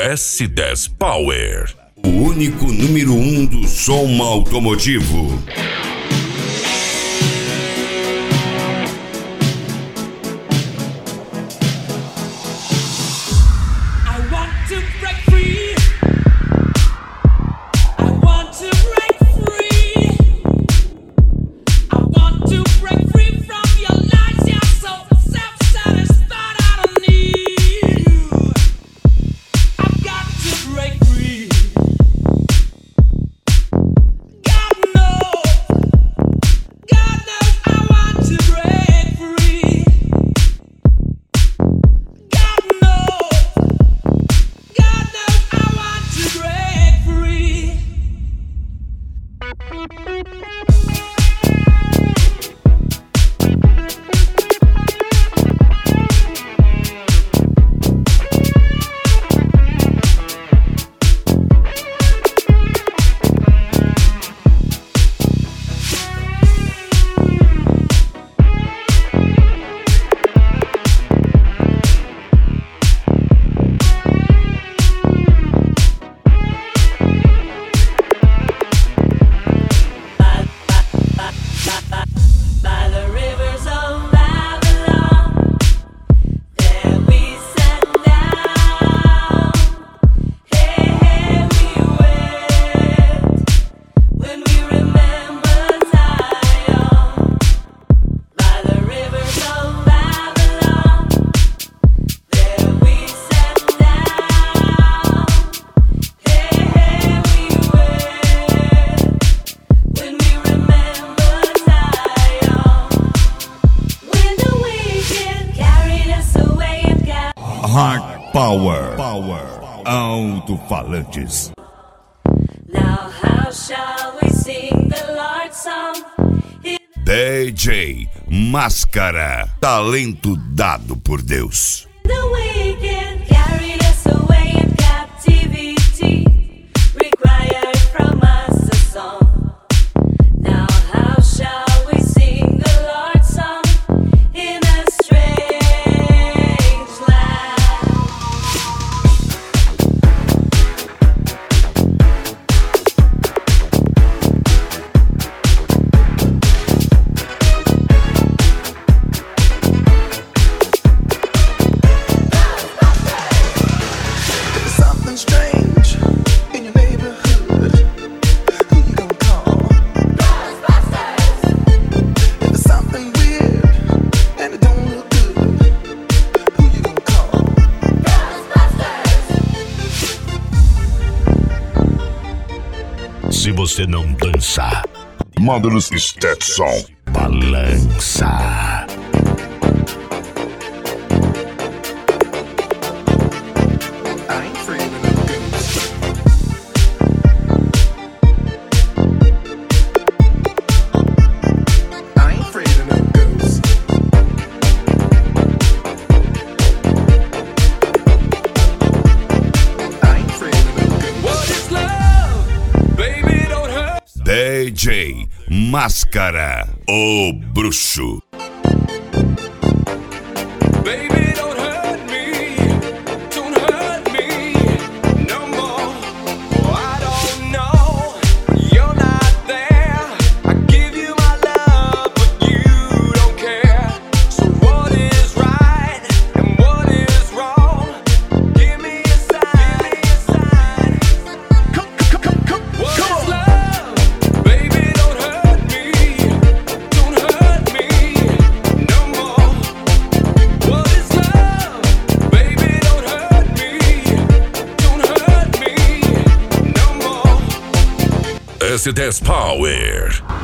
S10 Power, o único número 1 do som automotivo. Power. Alto-falantes. Now how shall we sing the Lord's song? DJ Máscara, talento dado por Deus. The wicked carried us away in captivity, required from us a song. Now how shall we sing the Lord's song in a strange land? Something strange in your neighborhood. Who you gonna call? Ghostbusters! If there's something weird and it don't look good, who you gonna call? Ghostbusters! Se você não dançar, Módulos Stetson. balança. I ain't afraid of no ghosts. I ain't afraid of no ghosts. I ain't afraid of no ghosts. What is love? Baby, don't hurt. DJ Máscara, o bruxo. Baby, don't hurt me. Don't hurt me no more. Oh, I don't know. You're not there. I give you my love, but you don't care. So what is right and what is wrong? Give me a sign. What is love? Baby, don't hurt me. Don't hurt me no more. What is love? Baby, don't hurt me. Don't hurt me no more. S10 Power.